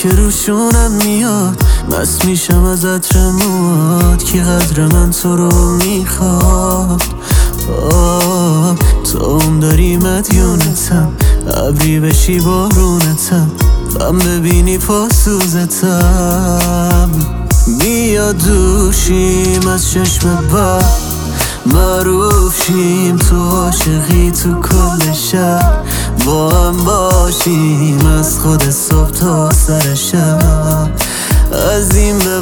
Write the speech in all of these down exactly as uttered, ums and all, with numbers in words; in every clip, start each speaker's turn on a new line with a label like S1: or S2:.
S1: که روشونم میاد، مست میشم از عطر موات. کی قدر من تو رو میخواد؟ آه تو اون داری مدیونتم، ابری بشی بارونتم، غم ببینی پاسوزتم. بیا دوشیم از چشم بر، معروف شیم تو عاشقی تو کل شهر. با هم باشیم از خود صبح تا سر شب. از این به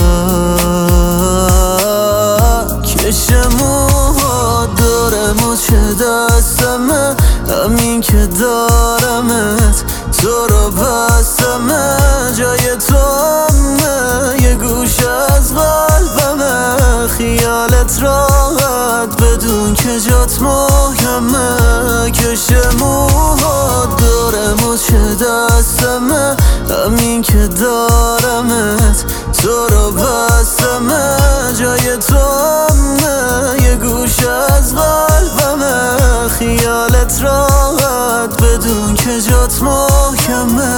S1: بعد کشم موها دارم و چه دستمه، همین که دارمت تو رو بستمه. جای تو همه یه گوش از قلبمه، خیالت راحت بدون که جات محکمه. کشم موها دارم و چه دستمه، همین که دارمت تو رو بستمه. جای تو همه یه گوش از قلبمه، خیالت راحت بدون که جات محکمه.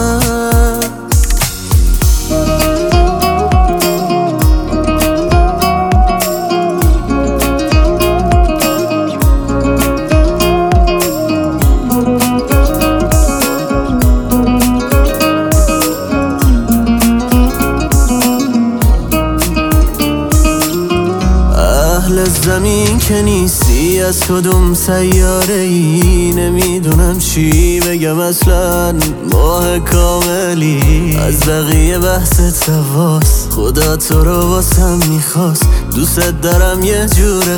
S1: اهل زمین که نیستی، از کدوم سیاره ای؟ نمیدونم چی بگم اصلا، ماه کاملی از بقیه بحث تواس. خدا تو رو واسم میخواست، دوست دارم یه جور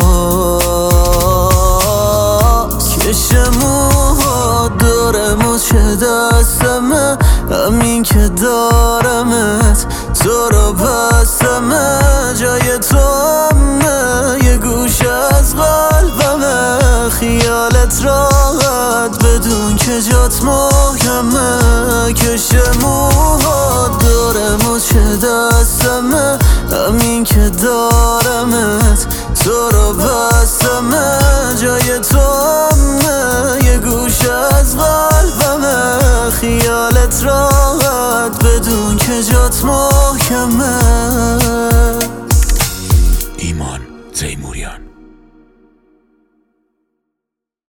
S1: خاص. کشم موها دارم و چه دستمه، همین که دارمت تو رو بستمه. جای تو همه یه گوش از قلبمه، خیالت راحت بدون که جات محکمه.